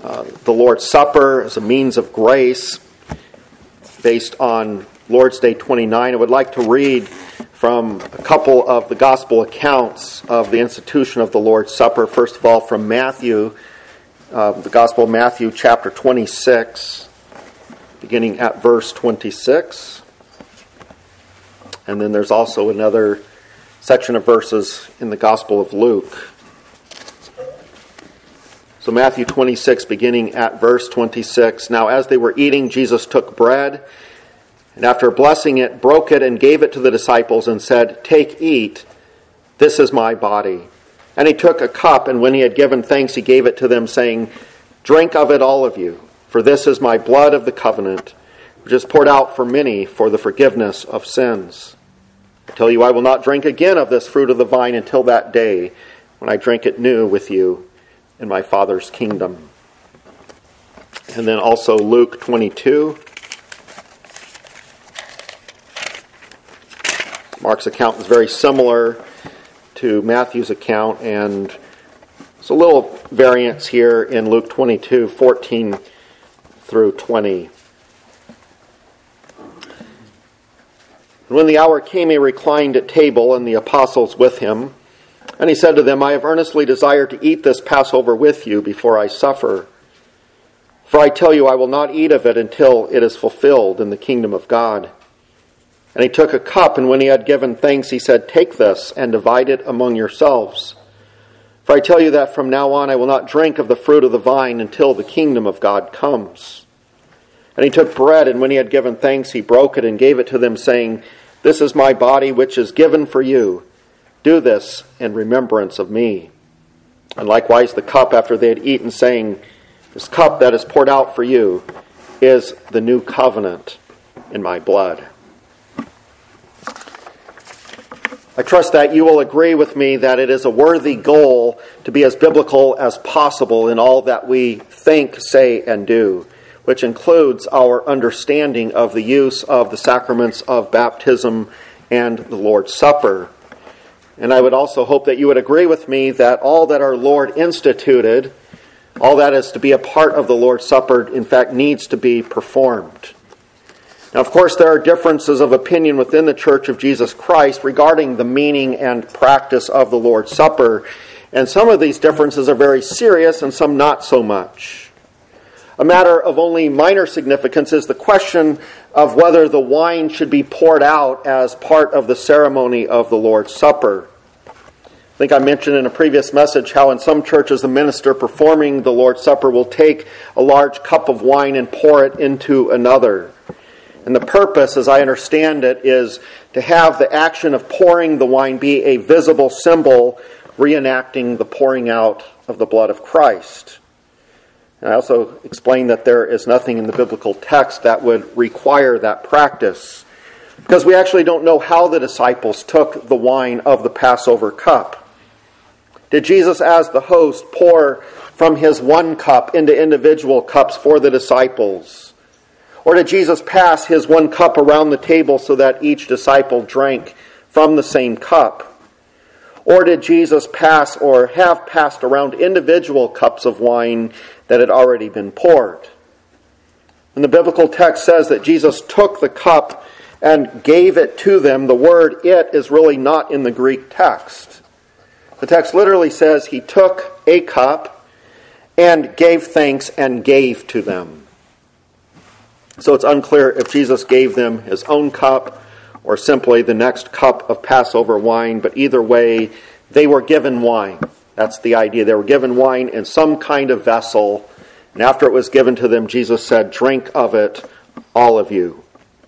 the Lord's Supper as a means of grace based on Lord's Day 29. I would like to read from a couple of the gospel accounts of the institution of the Lord's Supper. First of all, from Matthew, the Gospel of Matthew, chapter 26, beginning at verse 26. And then there's also another section of verses in the Gospel of Luke. So Matthew 26, beginning at verse 26. Now as they were eating, Jesus took bread, and after blessing it, broke it and gave it to the disciples and said, "Take, eat, this is my body." And he took a cup, and when he had given thanks, he gave it to them, saying, "Drink of it, all of you, for this is my blood of the covenant, which is poured out for many for the forgiveness of sins. I tell you, I will not drink again of this fruit of the vine until that day when I drink it new with you in my Father's kingdom." And then also Luke 22. Mark's account is very similar to Matthew's account, and there's a little variance here in Luke 22, 14 through 20. And when the hour came, he reclined at table, and the apostles with him. And he said to them, "I have earnestly desired to eat this Passover with you before I suffer. For I tell you, I will not eat of it until it is fulfilled in the kingdom of God." And he took a cup, and when he had given thanks, he said, "Take this and divide it among yourselves. For I tell you that from now on I will not drink of the fruit of the vine until the kingdom of God comes." And he took bread, and when he had given thanks, he broke it and gave it to them, saying, "This is my body, which is given for you. Do this in remembrance of me." And likewise the cup after they had eaten, saying, "This cup that is poured out for you is the new covenant in my blood." I trust that you will agree with me that it is a worthy goal to be as biblical as possible in all that we think, say, and do, which includes our understanding of the use of the sacraments of baptism and the Lord's Supper. And I would also hope that you would agree with me that all that our Lord instituted, all that is to be a part of the Lord's Supper, in fact, needs to be performed. Now, of course, there are differences of opinion within the Church of Jesus Christ regarding the meaning and practice of the Lord's Supper, and some of these differences are very serious and some not so much. A matter of only minor significance is the question of whether the wine should be poured out as part of the ceremony of the Lord's Supper. I think I mentioned in a previous message how in some churches the minister performing the Lord's Supper will take a large cup of wine and pour it into another. And the purpose, as I understand it, is to have the action of pouring the wine be a visible symbol reenacting the pouring out of the blood of Christ. And I also explained that there is nothing in the biblical text that would require that practice, because we actually don't know how the disciples took the wine of the Passover cup. Did Jesus, as the host, pour from his one cup into individual cups for the disciples? Or did Jesus pass his one cup around the table so that each disciple drank from the same cup? Or did Jesus pass or have passed around individual cups of wine that had already been poured? And the biblical text says that Jesus took the cup and gave it to them. The word "it" is really not in the Greek text. The text literally says he took a cup and gave thanks and gave to them. So it's unclear if Jesus gave them his own cup or simply the next cup of Passover wine, but either way, they were given wine. That's the idea. They were given wine in some kind of vessel, and after it was given to them, Jesus said, "Drink of it, all of you."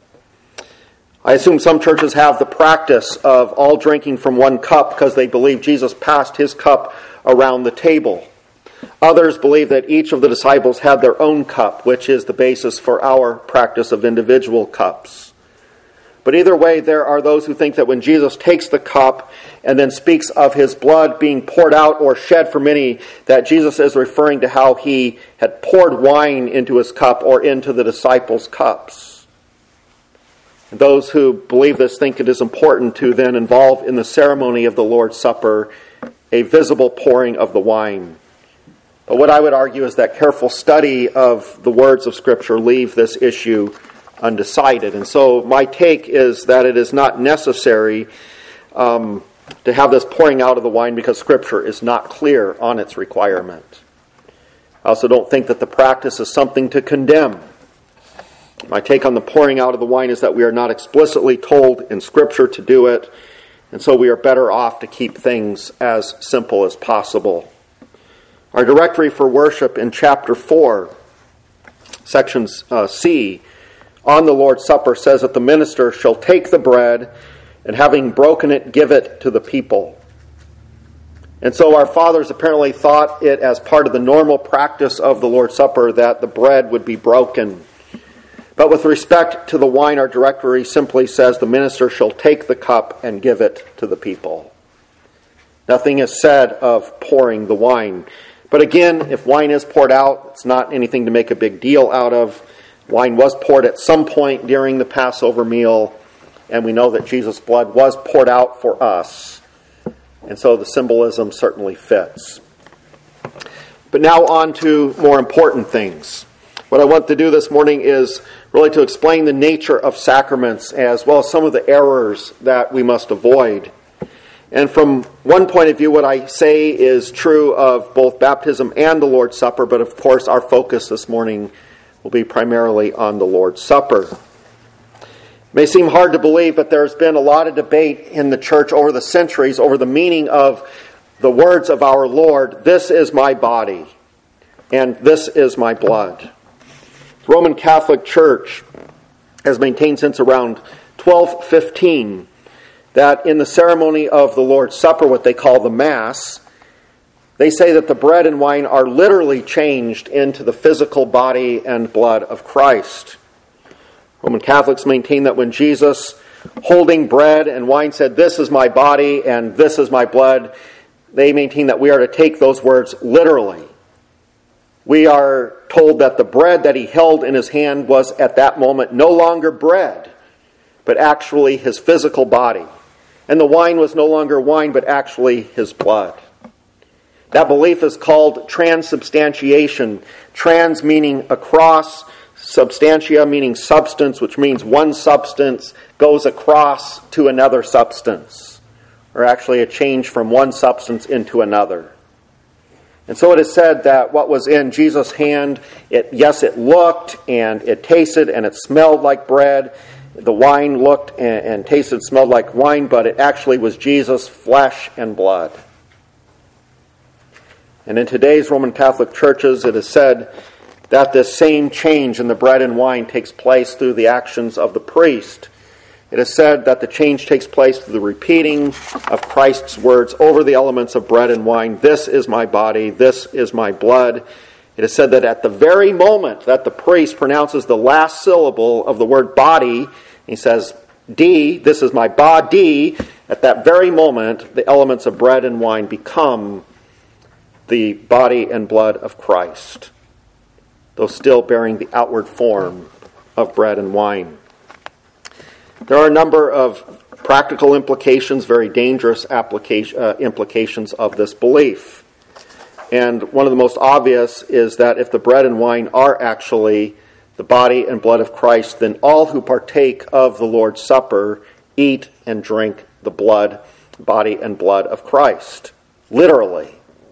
I assume some churches have the practice of all drinking from one cup because they believe Jesus passed his cup around the table. Others believe that each of the disciples had their own cup, which is the basis for our practice of individual cups. But either way, there are those who think that when Jesus takes the cup and then speaks of his blood being poured out or shed for many, that Jesus is referring to how he had poured wine into his cup or into the disciples' cups. And those who believe this think it is important to then involve in the ceremony of the Lord's Supper a visible pouring of the wine. But what I would argue is that careful study of the words of Scripture leave this issue undecided. And so my take is that it is not necessary to have this pouring out of the wine because Scripture is not clear on its requirement. I also don't think that the practice is something to condemn. My take on the pouring out of the wine is that we are not explicitly told in Scripture to do it, and so we are better off to keep things as simple as possible. Our directory for worship in chapter 4, section C, on the Lord's Supper, says that the minister shall take the bread and having broken it, give it to the people. And so our fathers apparently thought it as part of the normal practice of the Lord's Supper that the bread would be broken. But with respect to the wine, our directory simply says the minister shall take the cup and give it to the people. Nothing is said of pouring the wine. But again, if wine is poured out, it's not anything to make a big deal out of. Wine was poured at some point during the Passover meal, and we know that Jesus' blood was poured out for us. And so the symbolism certainly fits. But now on to more important things. What I want to do this morning is really to explain the nature of sacraments as well as some of the errors that we must avoid. And from one point of view, what I say is true of both baptism and the Lord's Supper, but of course our focus this morning will be primarily on the Lord's Supper. It may seem hard to believe, but there's been a lot of debate in the church over the centuries over the meaning of the words of our Lord, "This is my body," and "This is my blood." The Roman Catholic Church has maintained since around 1215 that in the ceremony of the Lord's Supper, what they call the Mass, they say that the bread and wine are literally changed into the physical body and blood of Christ. Roman Catholics maintain that when Jesus, holding bread and wine, said, "This is my body and this is my blood," they maintain that we are to take those words literally. We are told that the bread that he held in his hand was at that moment no longer bread, but actually his physical body. And the wine was no longer wine, but actually his blood. That belief is called transubstantiation. Trans meaning across, substantia meaning substance, which means one substance goes across to another substance, or actually a change from one substance into another. And so it is said that what was in Jesus' hand, it looked and it tasted and it smelled like bread. The wine looked and tasted, smelled like wine, but it actually was Jesus' flesh and blood. And in today's Roman Catholic churches, it is said that this same change in the bread and wine takes place through the actions of the priest. It is said that the change takes place through the repeating of Christ's words over the elements of bread and wine. "This is my body, this is my blood." It is said that at the very moment that the priest pronounces the last syllable of the word body, he says, "D, this is my body," at that very moment the elements of bread and wine become the body and blood of Christ, though still bearing the outward form of bread and wine. There are a number of practical implications, very dangerous implications of this belief. And one of the most obvious is that if the bread and wine are actually the body and blood of Christ, then all who partake of the Lord's Supper eat and drink the body and blood of Christ, literally,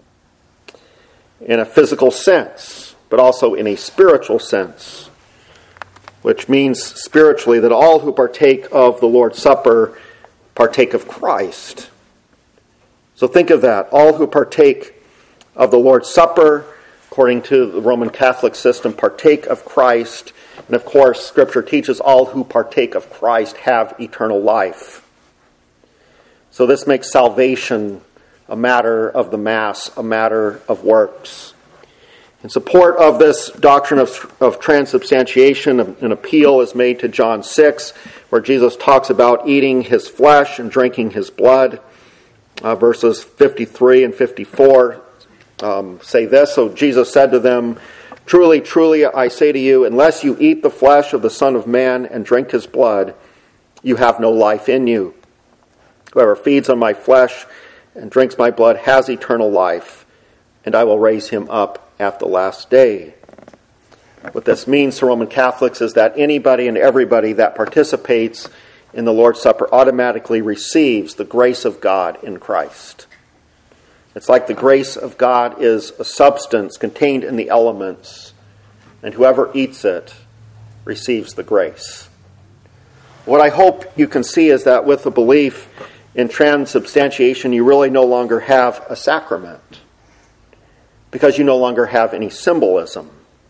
in a physical sense, but also in a spiritual sense, which means spiritually that all who partake of the Lord's Supper partake of Christ. So think of that. All who partake of the Lord's Supper, according to the Roman Catholic system, partake of Christ. And of course, Scripture teaches all who partake of Christ have eternal life. So this makes salvation a matter of the Mass, a matter of works. In support of this doctrine of transubstantiation, an appeal is made to John 6, where Jesus talks about eating his flesh and drinking his blood. Verses 53 and 54 say this. "So Jesus said to them, 'Truly, truly, I say to you, unless you eat the flesh of the Son of Man and drink his blood, you have no life in you. Whoever feeds on my flesh and drinks my blood has eternal life, and I will raise him up at the last day. What this means to Roman Catholics is that anybody and everybody that participates in the Lord's Supper automatically receives the grace of God in Christ. It's like the grace of God is a substance contained in the elements, and whoever eats it receives the grace. What I hope you can see is that with the belief in transubstantiation, you really no longer have a sacrament, because you no longer have any symbolism.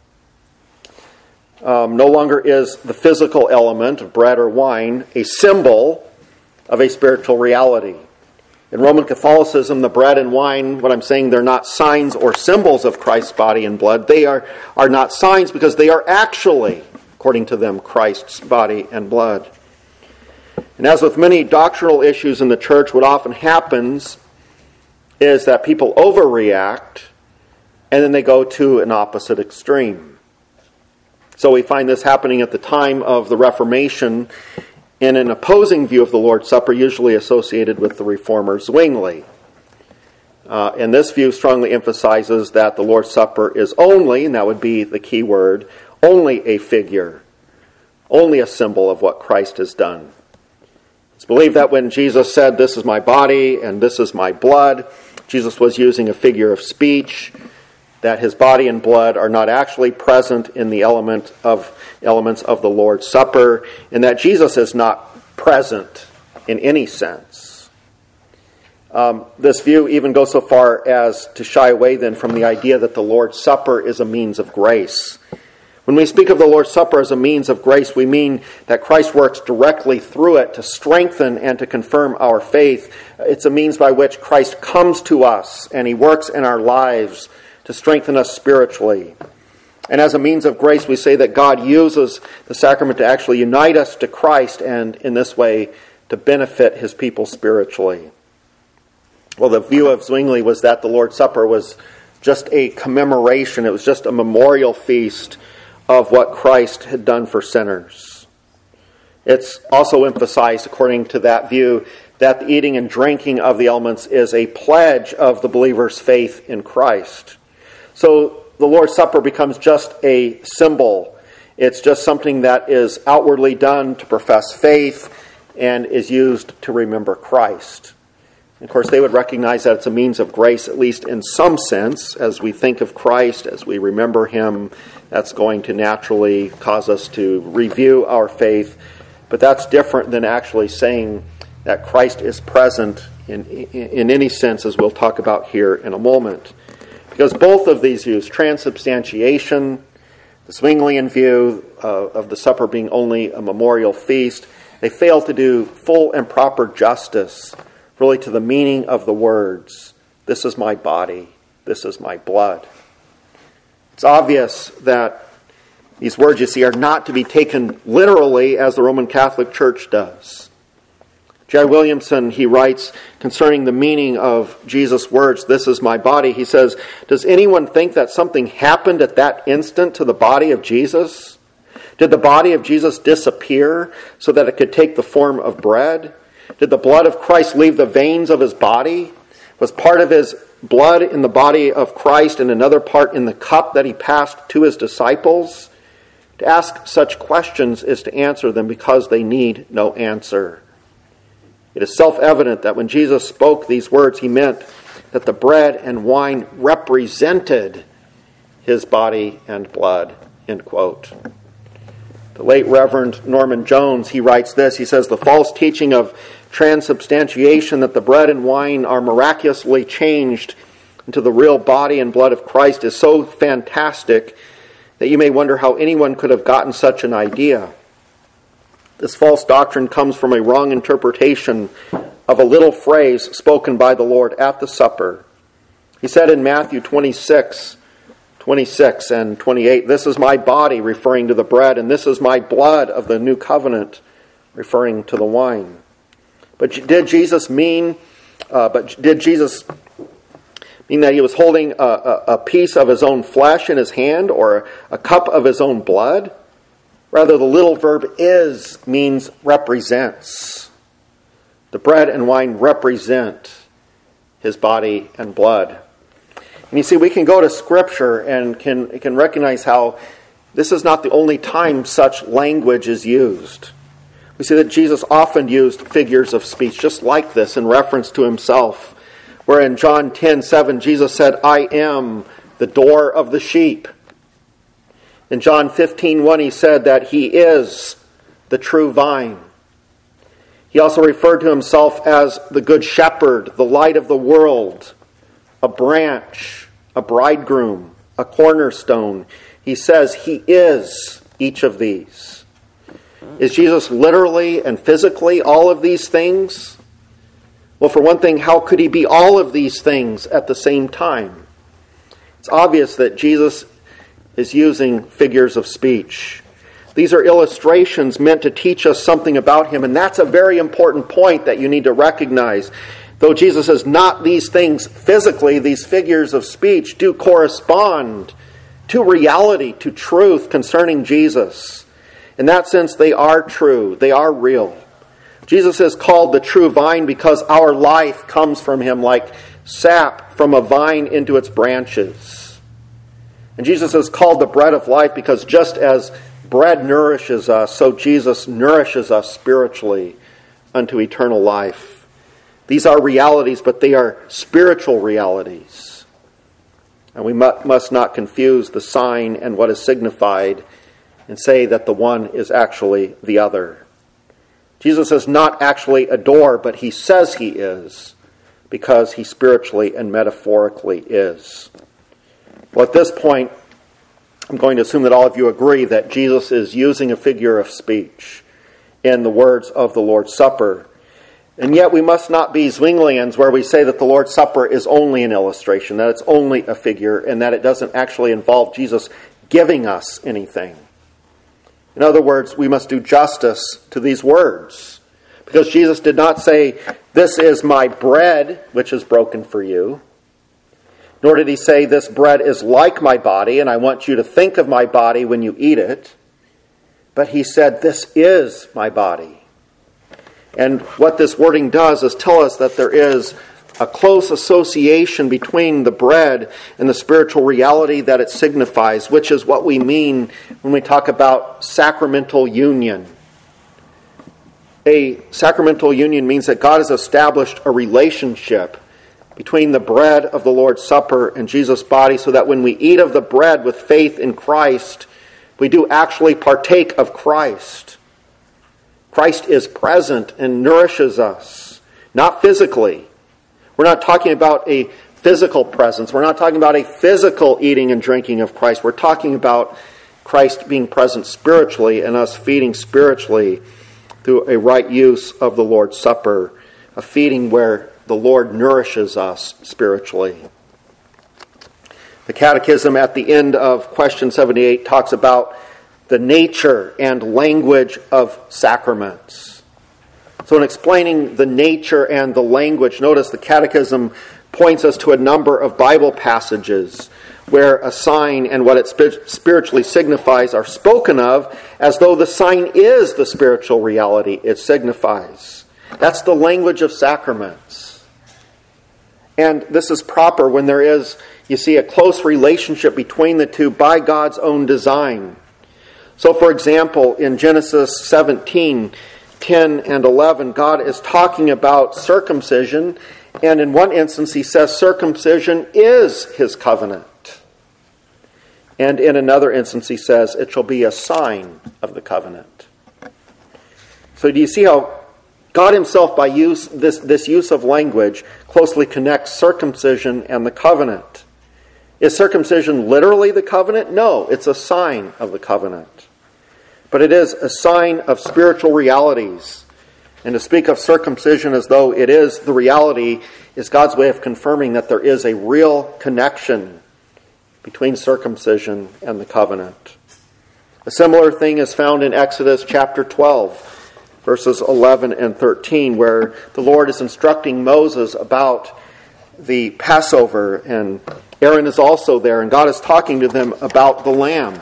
No longer is the physical element of bread or wine a symbol of a spiritual reality. In Roman Catholicism, the bread and wine, what I'm saying, they're not signs or symbols of Christ's body and blood. They are not signs because they are actually, according to them, Christ's body and blood. And as with many doctrinal issues in the church, what often happens is that people overreact and then they go to an opposite extreme. So we find this happening at the time of the Reformation in an opposing view of the Lord's Supper, usually associated with the reformer Zwingli. And this view strongly emphasizes that the Lord's Supper is only, and that would be the key word, only a figure, only a symbol of what Christ has done. It's believed that when Jesus said, "This is my body and this is my blood," Jesus was using a figure of speech, that his body and blood are not actually present in the elements of the Lord's Supper, and that Jesus is not present in any sense. This view even goes so far as to shy away then from the idea that the Lord's Supper is a means of grace. When we speak of the Lord's Supper as a means of grace, we mean that Christ works directly through it to strengthen and to confirm our faith. It's a means by which Christ comes to us and he works in our lives to strengthen us spiritually. And as a means of grace, we say that God uses the sacrament to actually unite us to Christ and in this way to benefit his people spiritually. Well, the view of Zwingli was that the Lord's Supper was just a commemoration. It was just a memorial feast of what Christ had done for sinners. It's also emphasized, according to that view, that the eating and drinking of the elements is a pledge of the believer's faith in Christ. So the Lord's Supper becomes just a symbol. It's just something that is outwardly done to profess faith and is used to remember Christ. And of course, they would recognize that it's a means of grace, at least in some sense. As we think of Christ, as we remember him, that's going to naturally cause us to review our faith. But that's different than actually saying that Christ is present in any sense, as we'll talk about here in a moment. Because both of these views, transubstantiation, the Zwinglian view of the supper being only a memorial feast, they fail to do full and proper justice really to the meaning of the words, "This is my body, this is my blood." It's obvious that these words, you see, are not to be taken literally as the Roman Catholic Church does. J.I. Williamson, he writes concerning the meaning of Jesus' words, "This is my body," he says, "Does anyone think that something happened at that instant to the body of Jesus? Did the body of Jesus disappear so that it could take the form of bread? Did the blood of Christ leave the veins of his body? Was part of his blood in the body of Christ and another part in the cup that he passed to his disciples?" To ask such questions is to answer them because they need no answer. It is self-evident that when Jesus spoke these words, he meant that the bread and wine represented his body and blood, end quote. The late Reverend Norman Jones, he writes this, he says, "The false teaching of transubstantiation, that the bread and wine are miraculously changed into the real body and blood of Christ, is so fantastic that you may wonder how anyone could have gotten such an idea. This false doctrine comes from a wrong interpretation of a little phrase spoken by the Lord at the supper. He said in Matthew 26 and 28, "This is my body," referring to the bread, "and this is my blood of the new covenant," referring to the wine. But did Jesus mean that he was holding a piece of his own flesh in his hand or a cup of his own blood? Rather, the little verb "is" means represents. The bread and wine represent his body and blood. And you see, we can go to Scripture and can recognize how this is not the only time such language is used. We see that Jesus often used figures of speech just like this in reference to himself. Where in John 10:7, Jesus said, "I am the door of the sheep." In John 15:1, he said that he is the true vine. He also referred to himself as the good shepherd, the light of the world, a branch, a bridegroom, a cornerstone. He says he is each of these. Is Jesus literally and physically all of these things? Well, for one thing, how could he be all of these things at the same time? It's obvious that Jesus is using figures of speech. These are illustrations meant to teach us something about him, and that's a very important point that you need to recognize. Though Jesus is not these things physically, these figures of speech do correspond to reality, to truth concerning Jesus. In that sense, they are true. They are real. Jesus is called the true vine because our life comes from him like sap from a vine into its branches. And Jesus is called the bread of life because just as bread nourishes us, so Jesus nourishes us spiritually unto eternal life. These are realities, but they are spiritual realities. And we must not confuse the sign and what is signified and say that the one is actually the other. Jesus is not actually a door, but he says he is, because he spiritually and metaphorically is. Well, at this point, I'm going to assume that all of you agree that Jesus is using a figure of speech in the words of the Lord's Supper. And yet we must not be Zwinglians where we say that the Lord's Supper is only an illustration, that it's only a figure, and that it doesn't actually involve Jesus giving us anything. In other words, we must do justice to these words. Because Jesus did not say, "This is my bread, which is broken for you." Nor did he say, "This bread is like my body, and I want you to think of my body when you eat it." But he said, "This is my body." And what this wording does is tell us that there is a close association between the bread and the spiritual reality that it signifies, which is what we mean when we talk about sacramental union. A sacramental union means that God has established a relationship between the bread of the Lord's Supper and Jesus' body, so that when we eat of the bread with faith in Christ, we do actually partake of Christ. Christ is present and nourishes us, not physically. We're not talking about a physical presence. We're not talking about a physical eating and drinking of Christ. We're talking about Christ being present spiritually and us feeding spiritually through a right use of the Lord's Supper, a feeding where the Lord nourishes us spiritually. The Catechism at the end of question 78 talks about the nature and language of sacraments. So in explaining the nature and the language, notice the Catechism points us to a number of Bible passages where a sign and what it spiritually signifies are spoken of as though the sign is the spiritual reality it signifies. That's the language of sacraments. And this is proper when there is, you see, a close relationship between the two by God's own design. So, for example, in Genesis 17:10 and 11, God is talking about circumcision, and in one instance he says circumcision is his covenant. And in another instance he says it shall be a sign of the covenant. So do you see how God himself, by this use of language, closely connects circumcision and the covenant? Is circumcision literally the covenant? No, it's a sign of the covenant. But it is a sign of spiritual realities. And to speak of circumcision as though it is the reality is God's way of confirming that there is a real connection between circumcision and the covenant. A similar thing is found in Exodus chapter 12, verses 11 and 13, where the Lord is instructing Moses about the Passover, and Aaron is also there, and God is talking to them about the Lamb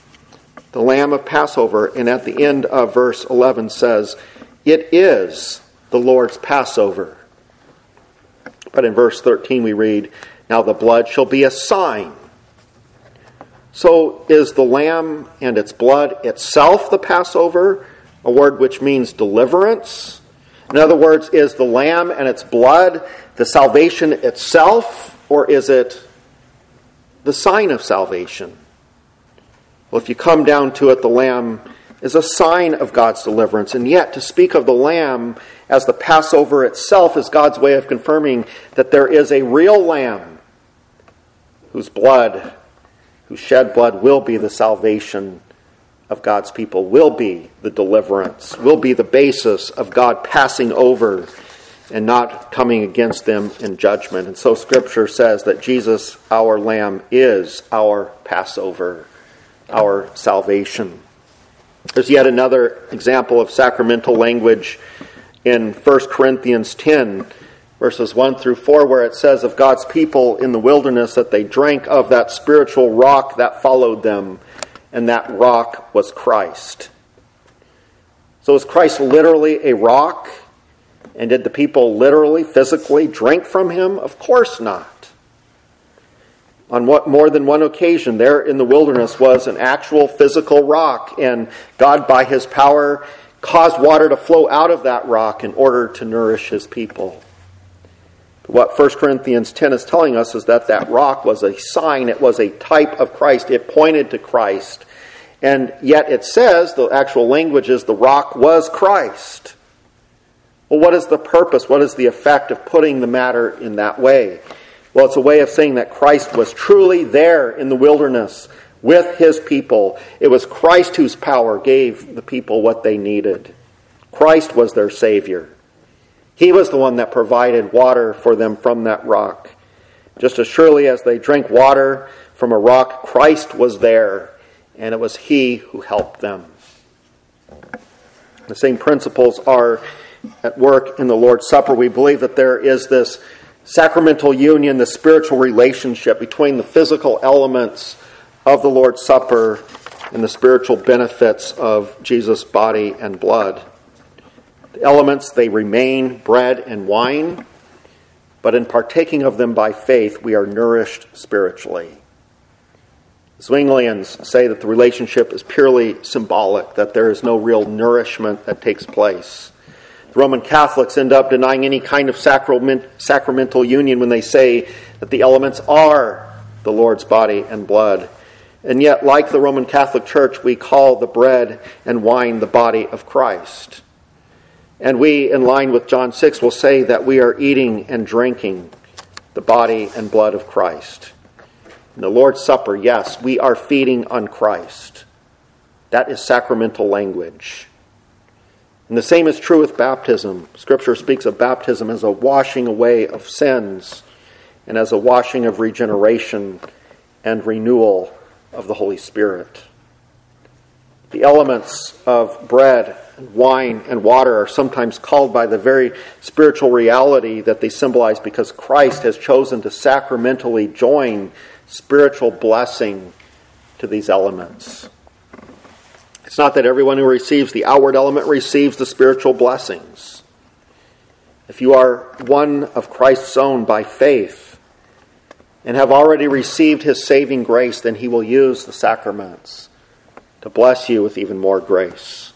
of Passover, and at the end of verse 11 says, "It is the Lord's Passover." But in verse 13 we read, Now the blood shall be a sign. So is the lamb and its blood itself the Passover, a word which means deliverance? In other words, is the lamb and its blood the salvation itself, or is it the sign of salvation? Well, if you come down to it, the lamb is a sign of God's deliverance. And yet, to speak of the lamb as the Passover itself is God's way of confirming that there is a real lamb whose shed blood will be the salvation of God's people, will be the deliverance, will be the basis of God passing over and not coming against them in judgment. And so Scripture says that Jesus, our Lamb, is our Passover, our salvation. There's yet another example of sacramental language in 1 Corinthians 10, verses 1 through 4, where it says of God's people in the wilderness that they drank of that spiritual rock that followed them, and that rock was Christ. So is Christ literally a rock? And did the people literally, physically drink from him? Of course not. On more than one occasion there in the wilderness was an actual physical rock, and God by his power caused water to flow out of that rock in order to nourish his people. What 1 Corinthians 10 is telling us is that that rock was a sign, it was a type of Christ, it pointed to Christ. And yet it says, the actual language is, the rock was Christ. Well, what is the purpose? What is the effect of putting the matter in that way? Well, it's a way of saying that Christ was truly there in the wilderness with his people. It was Christ whose power gave the people what they needed. Christ was their Savior. He was the one that provided water for them from that rock. Just as surely as they drank water from a rock, Christ was there, and it was he who helped them. The same principles are at work in the Lord's Supper. We believe that there is this sacramental union, the spiritual relationship between the physical elements of the Lord's Supper and the spiritual benefits of Jesus' body and blood. The elements, they remain bread and wine, but in partaking of them by faith, we are nourished spiritually. Zwinglians say that the relationship is purely symbolic, that there is no real nourishment that takes place. The Roman Catholics end up denying any kind of sacramental union when they say that the elements are the Lord's body and blood. And yet, like the Roman Catholic Church, we call the bread and wine the body of Christ. And we, in line with John 6, will say that we are eating and drinking the body and blood of Christ. In the Lord's Supper, yes, we are feeding on Christ. That is sacramental language. And the same is true with baptism. Scripture speaks of baptism as a washing away of sins and as a washing of regeneration and renewal of the Holy Spirit. The elements of bread, wine, and water are sometimes called by the very spiritual reality that they symbolize because Christ has chosen to sacramentally join spiritual blessing to these elements. It's not that everyone who receives the outward element receives the spiritual blessings. If you are one of Christ's own by faith and have already received his saving grace, then he will use the sacraments to bless you with even more grace.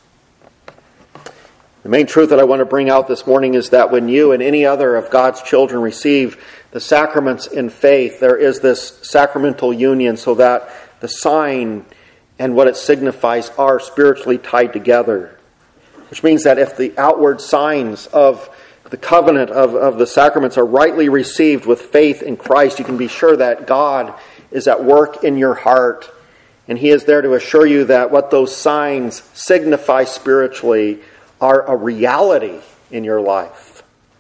The main truth that I want to bring out this morning is that when you and any other of God's children receive the sacraments in faith, there is this sacramental union so that the sign and what it signifies are spiritually tied together. Which means that if the outward signs of the covenant of the sacraments are rightly received with faith in Christ, you can be sure that God is at work in your heart. And he is there to assure you that what those signs signify spiritually are a reality in your life.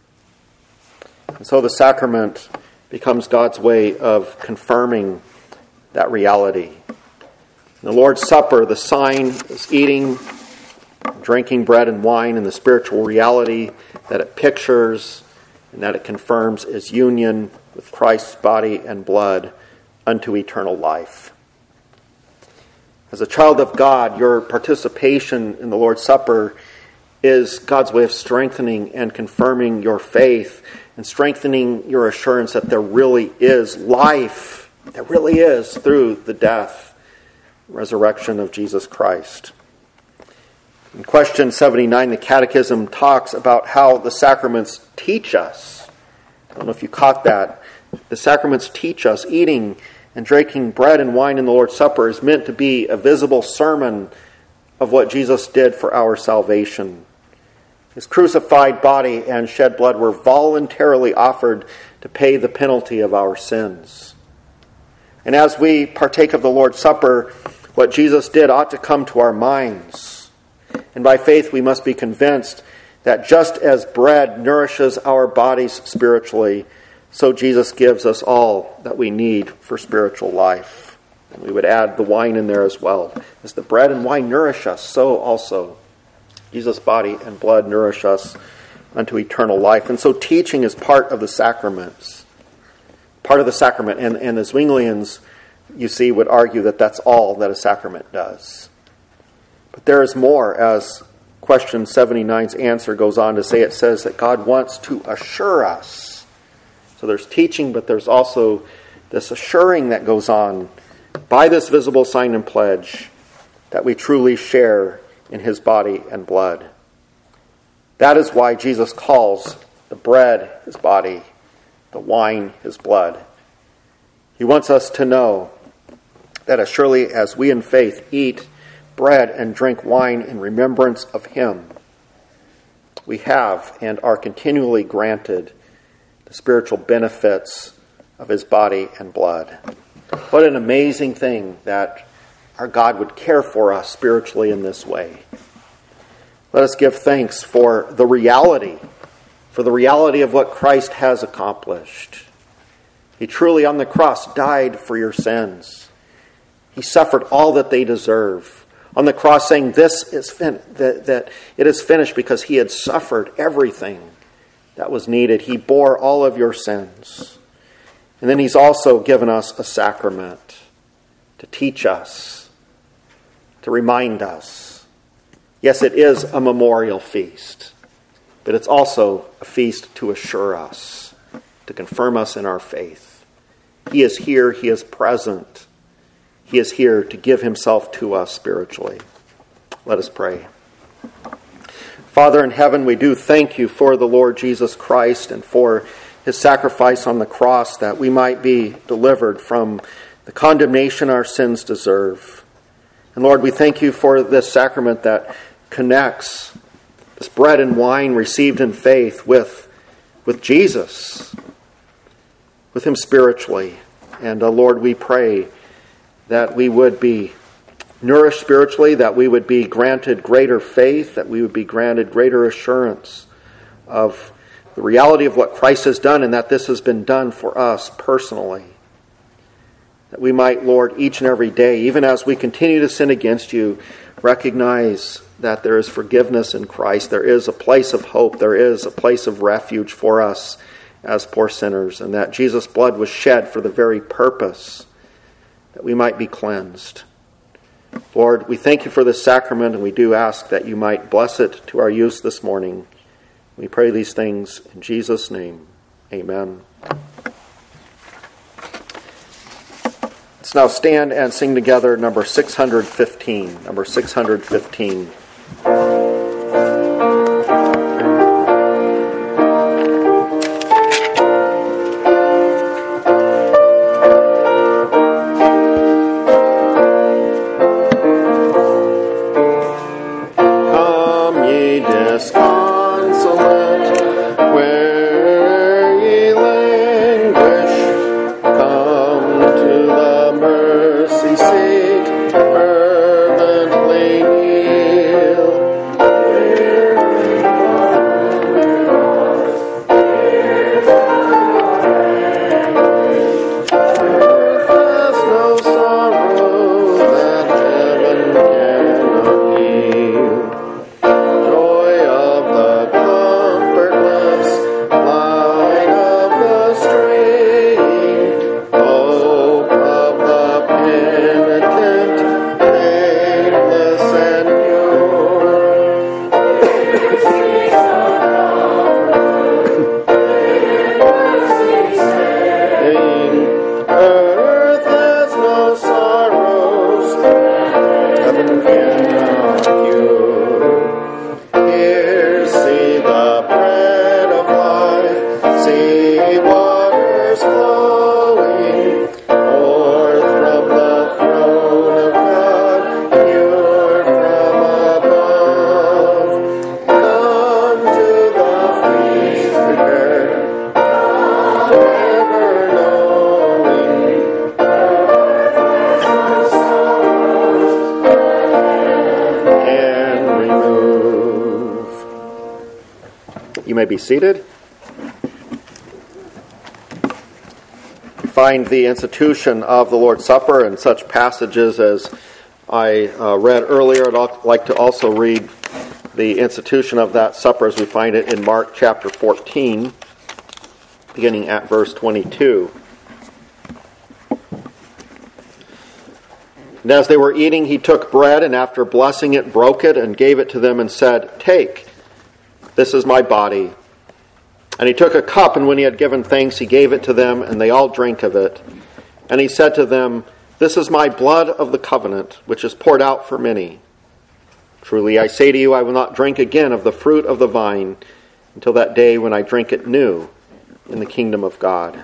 And so the sacrament becomes God's way of confirming that reality. In the Lord's Supper, the sign is eating, drinking bread and wine, and the spiritual reality that it pictures and that it confirms is union with Christ's body and blood unto eternal life. As a child of God, your participation in the Lord's Supper is God's way of strengthening and confirming your faith and strengthening your assurance that there really is life, there really is, through the death, resurrection of Jesus Christ. In question 79, the Catechism talks about how the sacraments teach us. I don't know if you caught that. The sacraments teach us. Eating and drinking bread and wine in the Lord's Supper is meant to be a visible sermon of what Jesus did for our salvation. His crucified body and shed blood were voluntarily offered to pay the penalty of our sins. And as we partake of the Lord's Supper, what Jesus did ought to come to our minds. And by faith we must be convinced that just as bread nourishes our bodies spiritually, so Jesus gives us all that we need for spiritual life. And we would add the wine in there as well. As the bread and wine nourish us, so also Jesus' body and blood nourish us unto eternal life. And so teaching is part of the sacraments. Part of the sacrament. And the Zwinglians, you see, would argue that that's all that a sacrament does. But there is more, as question 79's answer goes on to say. It says that God wants to assure us. So there's teaching, but there's also this assuring that goes on by this visible sign and pledge that we truly share in his body and blood. That is why Jesus calls the bread his body, the wine his blood. He wants us to know that as surely as we in faith eat bread and drink wine in remembrance of him, we have and are continually granted the spiritual benefits of his body and blood. What an amazing thing that our God would care for us spiritually in this way. Let us give thanks for the reality of what Christ has accomplished. He truly on the cross died for your sins. He suffered all that they deserve. On the cross saying that it is finished because he had suffered everything that was needed. He bore all of your sins. And then he's also given us a sacrament to teach us, to remind us. Yes, it is a memorial feast, but it's also a feast to assure us, to confirm us in our faith. He is here, he is present. He is here to give himself to us spiritually. Let us pray. Father in heaven, we do thank you for the Lord Jesus Christ and for his sacrifice on the cross that we might be delivered from the condemnation our sins deserve. And Lord, we thank you for this sacrament that connects this bread and wine received in faith with Jesus, with him spiritually. And Lord, we pray that we would be nourished spiritually, that we would be granted greater faith, that we would be granted greater assurance of the reality of what Christ has done and that this has been done for us personally. That we might, Lord, each and every day, even as we continue to sin against you, recognize that there is forgiveness in Christ. There is a place of hope. There is a place of refuge for us as poor sinners, and that Jesus' blood was shed for the very purpose that we might be cleansed. Lord, we thank you for this sacrament, and we do ask that you might bless it to our use this morning. We pray these things in Jesus' name. Amen. Let's now stand and sing together number 615. Number 615. Mercy seat, fervently You may be seated. We find the institution of the Lord's Supper in such passages as I read earlier. I'd like to also read the institution of that supper as we find it in Mark chapter 14, beginning at verse 22. And as they were eating, he took bread, and after blessing it, broke it, and gave it to them, and said, "Take, this is my body." And he took a cup, and when he had given thanks, he gave it to them, and they all drank of it. And he said to them, "This is my blood of the covenant, which is poured out for many. Truly I say to you, I will not drink again of the fruit of the vine until that day when I drink it new in the kingdom of God."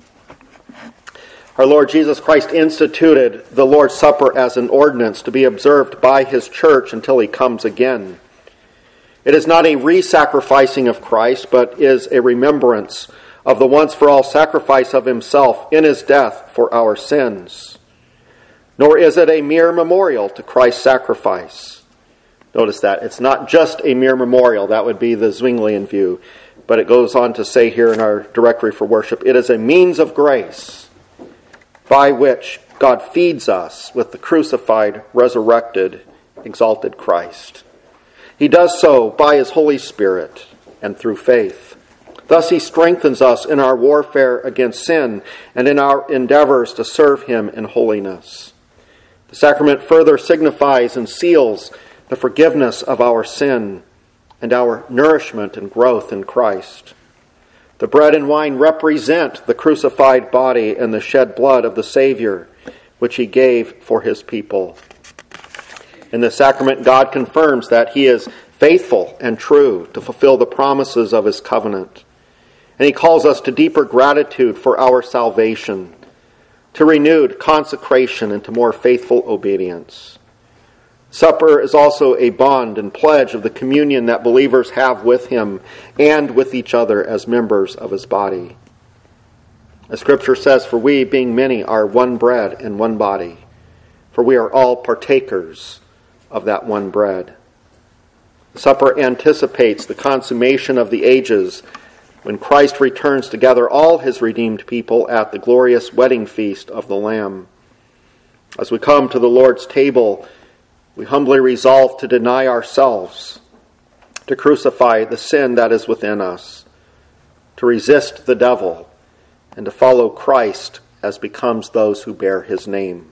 Our Lord Jesus Christ instituted the Lord's Supper as an ordinance to be observed by his church until he comes again. It is not a re-sacrificing of Christ, but is a remembrance of the once-for-all sacrifice of himself in his death for our sins. Nor is it a mere memorial to Christ's sacrifice. Notice that. It's not just a mere memorial. That would be the Zwinglian view. But it goes on to say here in our directory for worship, it is a means of grace by which God feeds us with the crucified, resurrected, exalted Christ. He does so by his Holy Spirit and through faith. Thus he strengthens us in our warfare against sin and in our endeavors to serve him in holiness. The sacrament further signifies and seals the forgiveness of our sin and our nourishment and growth in Christ. The bread and wine represent the crucified body and the shed blood of the Savior, which he gave for his people. In the sacrament, God confirms that he is faithful and true to fulfill the promises of his covenant. And he calls us to deeper gratitude for our salvation, to renewed consecration, and to more faithful obedience. Supper is also a bond and pledge of the communion that believers have with him and with each other as members of his body. As Scripture says, "For we, being many, are one bread and one body, for we are all partakers of that one bread." The supper anticipates the consummation of the ages when Christ returns to gather all his redeemed people at the glorious wedding feast of the Lamb. As we come to the Lord's table, we humbly resolve to deny ourselves, to crucify the sin that is within us, to resist the devil, and to follow Christ as becomes those who bear his name.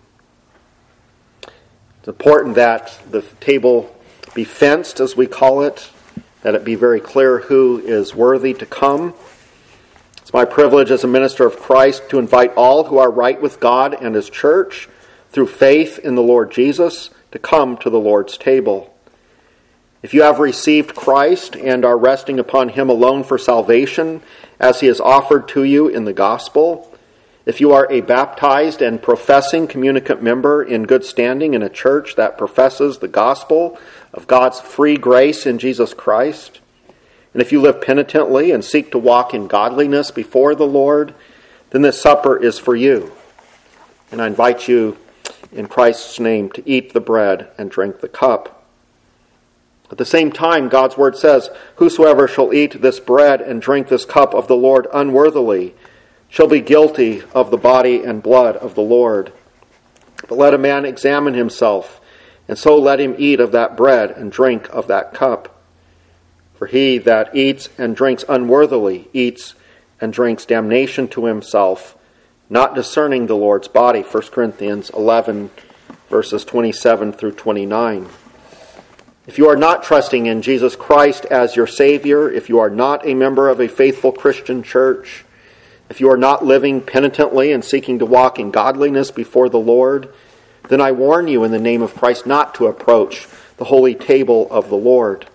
It's important that the table be fenced, as we call it, that it be very clear who is worthy to come. It's my privilege as a minister of Christ to invite all who are right with God and his church through faith in the Lord Jesus to come to the Lord's table. If you have received Christ and are resting upon him alone for salvation, as he is offered to you in the gospel, if you are a baptized and professing communicant member in good standing in a church that professes the gospel of God's free grace in Jesus Christ, and if you live penitently and seek to walk in godliness before the Lord, then this supper is for you. And I invite you in Christ's name to eat the bread and drink the cup. At the same time, God's word says, "Whosoever shall eat this bread and drink this cup of the Lord unworthily shall be guilty of the body and blood of the Lord. But let a man examine himself, and so let him eat of that bread and drink of that cup. For he that eats and drinks unworthily eats and drinks damnation to himself, not discerning the Lord's body." 1 Corinthians 11, verses 27 through 29. If you are not trusting in Jesus Christ as your Savior, if you are not a member of a faithful Christian church, if you are not living penitently and seeking to walk in godliness before the Lord, then I warn you in the name of Christ not to approach the holy table of the Lord.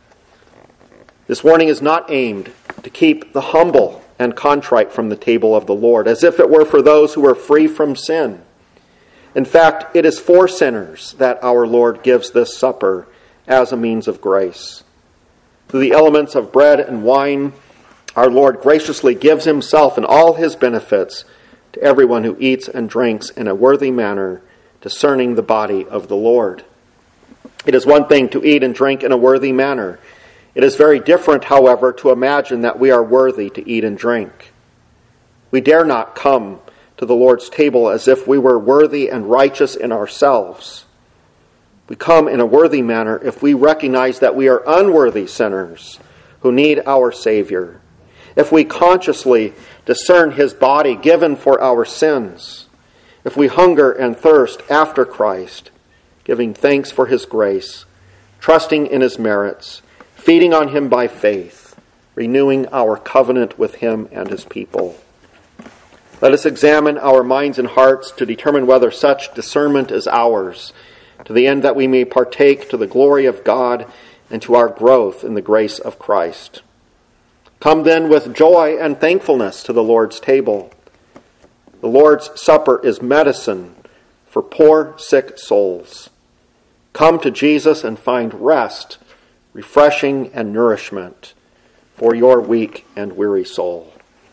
This warning is not aimed to keep the humble and contrite from the table of the Lord, as if it were for those who are free from sin. In fact, it is for sinners that our Lord gives this supper as a means of grace. Through the elements of bread and wine, our Lord graciously gives himself and all his benefits to everyone who eats and drinks in a worthy manner, discerning the body of the Lord. It is one thing to eat and drink in a worthy manner, It is very different, however, to imagine that we are worthy to eat and drink. We dare not come to the Lord's table as if we were worthy and righteous in ourselves. We come in a worthy manner if we recognize that we are unworthy sinners who need our Savior. If we consciously discern His body given for our sins. If we hunger and thirst after Christ, giving thanks for His grace, trusting in His merits, feeding on Him by faith, renewing our covenant with Him and His people. Let us examine our minds and hearts to determine whether such discernment is ours, to the end that we may partake to the glory of God and to our growth in the grace of Christ. Come then with joy and thankfulness to the Lord's table. The Lord's Supper is medicine for poor, sick souls. Come to Jesus and find rest, refreshing, and nourishment for your weak and weary soul.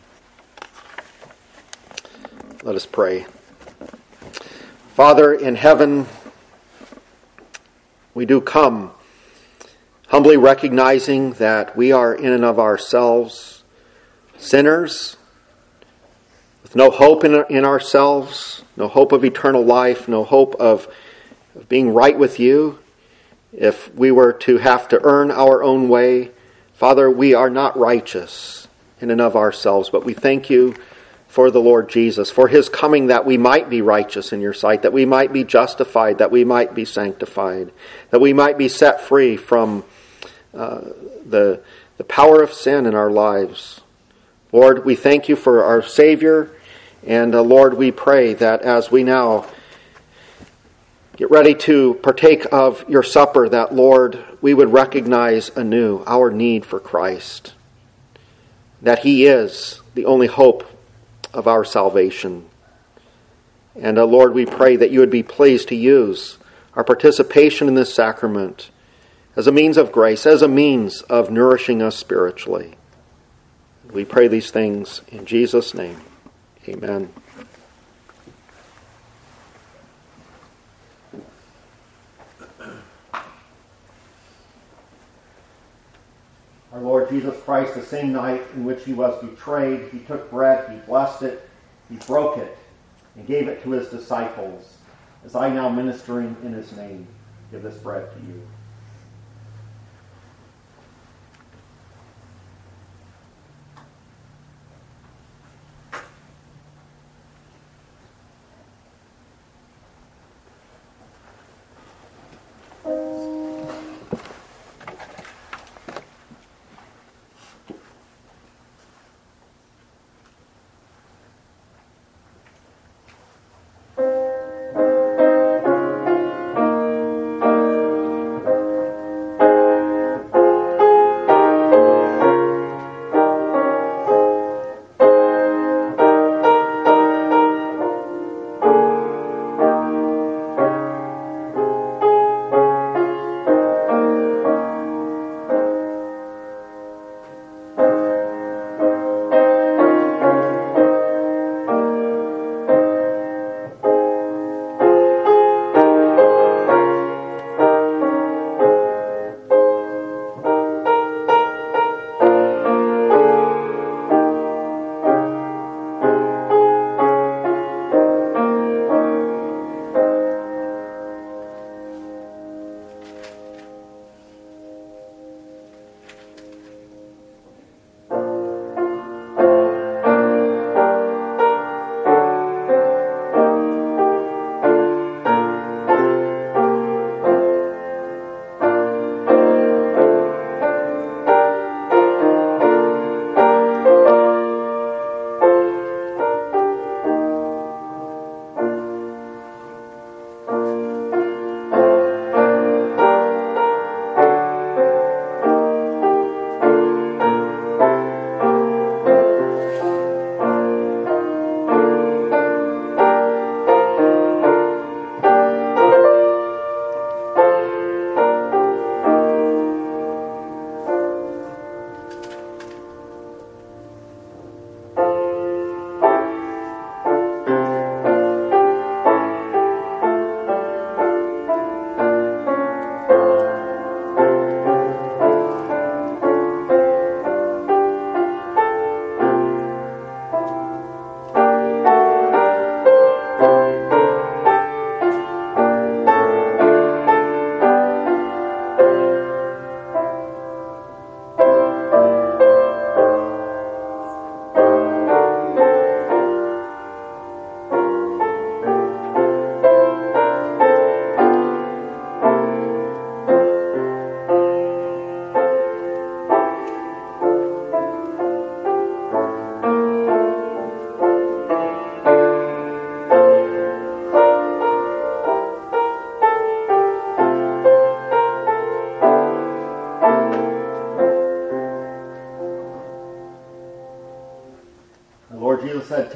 Let us pray. Father in heaven, we do come humbly recognizing that we are in and of ourselves sinners with no hope in ourselves, no hope of eternal life, no hope of being right with you. If we were to have to earn our own way, Father, we are not righteous in and of ourselves, but we thank you for the Lord Jesus, for His coming that we might be righteous in your sight, that we might be justified, that we might be sanctified, that we might be set free from the power of sin in our lives. Lord, we thank you for our Savior, and Lord, we pray that as we now get ready to partake of your supper, that, Lord, we would recognize anew our need for Christ, that He is the only hope of our salvation. And Lord, we pray that you would be pleased to use our participation in this sacrament as a means of grace, as a means of nourishing us spiritually. We pray these things in Jesus' name. Amen. Our Lord Jesus Christ, the same night in which He was betrayed, He took bread, He blessed it, He broke it, and gave it to His disciples. As I now, ministering in His name, give this bread to you.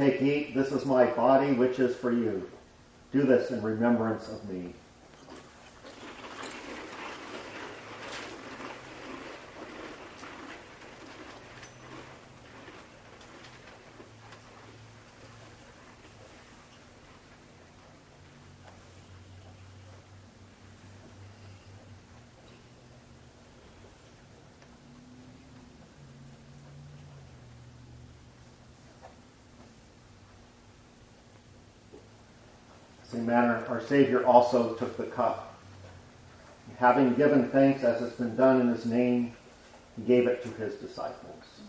take, eat. This is my body, which is for you. Do this in remembrance of me. In manner, our Savior also took the cup. Having given thanks as has been done in his name, he gave it to his disciples.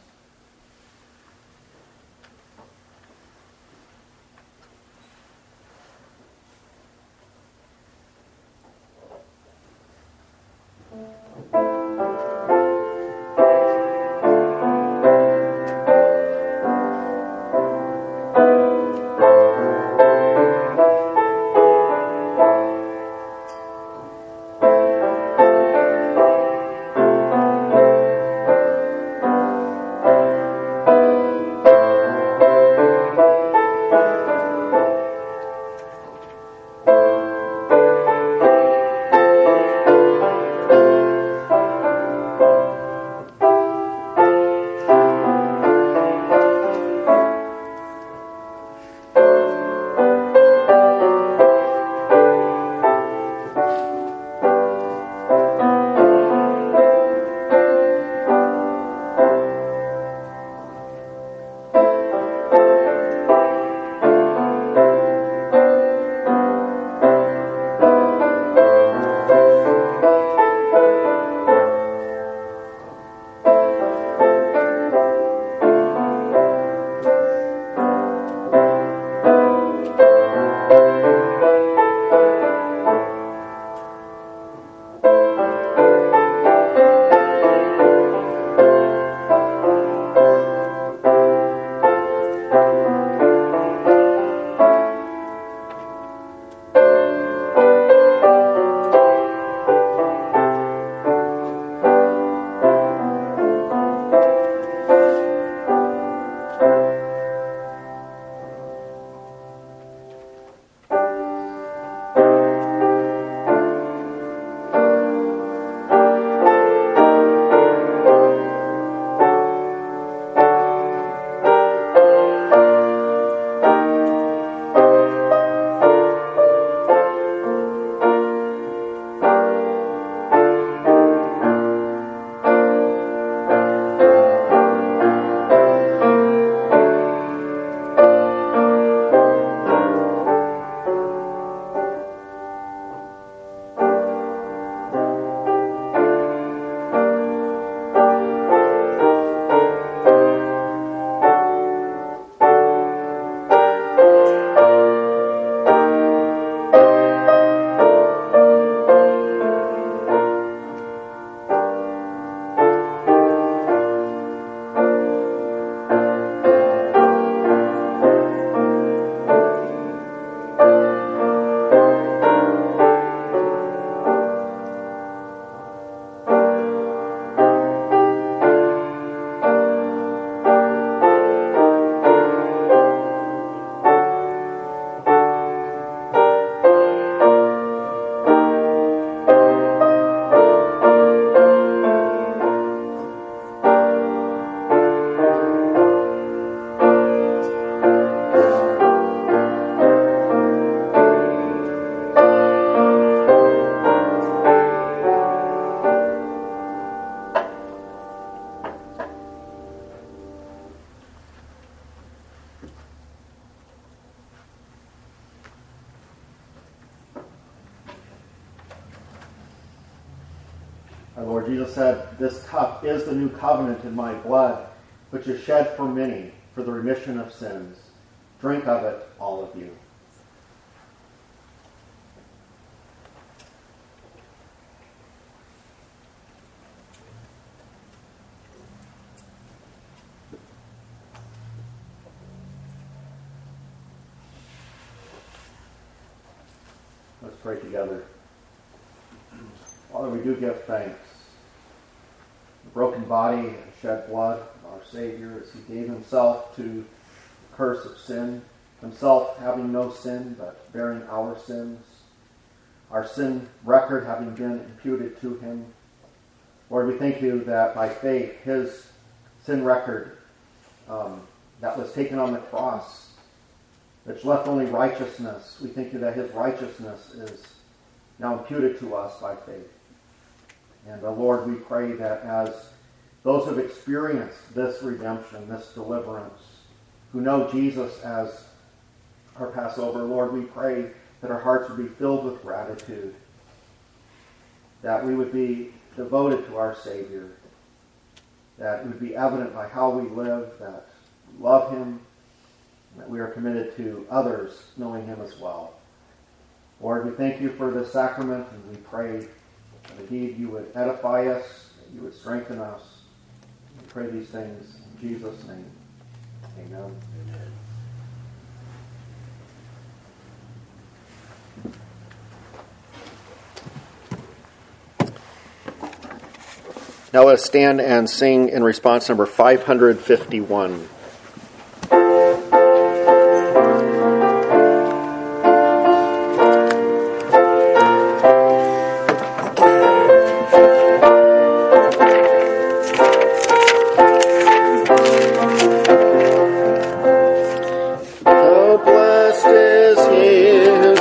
Our Lord Jesus said, "This cup is the new covenant in my blood, which is shed for many for the remission of sins. Drink of it, all of you." Let's pray together. Father, we do give thanks. The broken body and shed blood of our Savior as he gave himself to curse of sin, himself having no sin, but bearing our sins, our sin record having been imputed to him. Lord, we thank you that by faith, his sin record that was taken on the cross, which left only righteousness, we thank you that his righteousness is now imputed to us by faith. And Lord, we pray that as those who have experienced this redemption, this deliverance, who know Jesus as our Passover, Lord, we pray that our hearts would be filled with gratitude, that we would be devoted to our Savior, that it would be evident by how we live, that we love him, that we are committed to others knowing him as well. Lord, we thank you for this sacrament, and we pray that indeed you would edify us, that you would strengthen us. We pray these things in Jesus' name. Amen. Now let's stand and sing in response number 551.